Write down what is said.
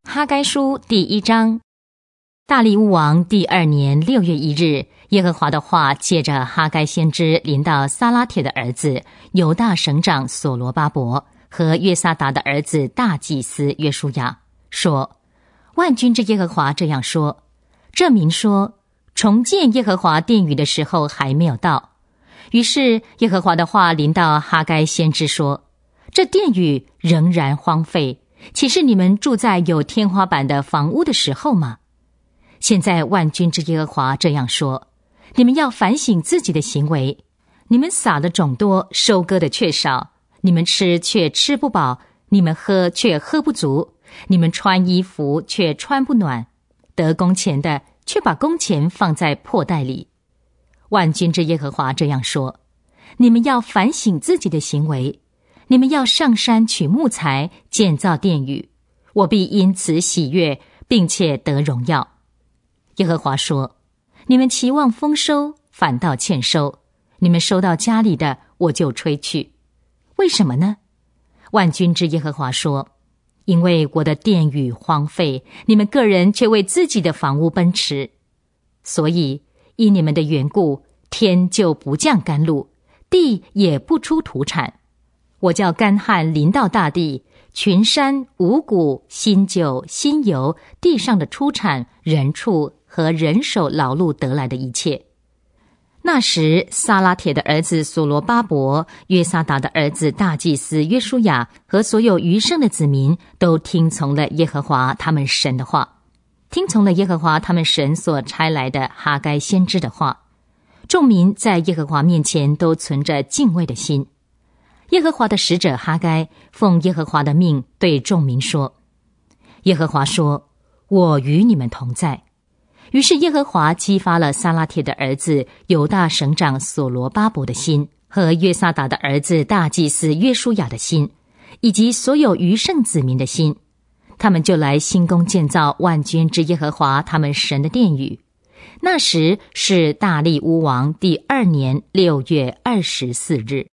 哈该书第1章。大利乌王第2年6月1日，耶和华的话借着哈该先知临到撒拉铁的儿子犹大省长所罗巴伯和约撒达的儿子大祭司约书亚，说：万军之耶和华这样说，这民说，重建耶和华殿宇的时候还没有到。于是耶和华的话临到哈该先知说，这殿宇仍然荒废，岂是你们住在有天花板的房屋的时候吗？现在万军之耶和华这样说，你们要反省自己的行为，你们撒的种多，收割的却少，你们吃却吃不饱，你们喝却喝不足，你们穿衣服却穿不暖，得工钱的却把工钱放在破袋里。万军之耶和华这样说，你们要反省自己的行为，你们要上山取木材建造殿宇，我必因此喜悦，并且得荣耀。耶和华说，你们期望丰收，反倒欠收，你们收到家里的，我就吹去。为什么呢？万军之耶和华说，因为我的殿宇荒废，你们个人却为自己的房屋奔驰，所以因你们的缘故，天就不降甘露，地也不出土产。我叫干旱临到大地，群山、五谷、新酒、新油，地上的出产、人畜和人手劳碌得来的一切。那时撒拉铁的儿子所罗巴伯、约撒达的儿子大祭司约书亚和所有余剩的子民都听从了耶和华他们神的话，听从了耶和华他们神所差来的哈该先知的话。众民在耶和华面前都存着敬畏的心。耶和华的使者哈该奉耶和华的命对众民说，耶和华说，我与你们同在。于是耶和华激发了撒拉铁的儿子犹大省长所罗巴伯的心，和约撒达的儿子大祭司约书亚的心，以及所有余剩子民的心，他们就来兴工建造万军之耶和华他们神的殿宇。那时是大利乌王第2年6月24日。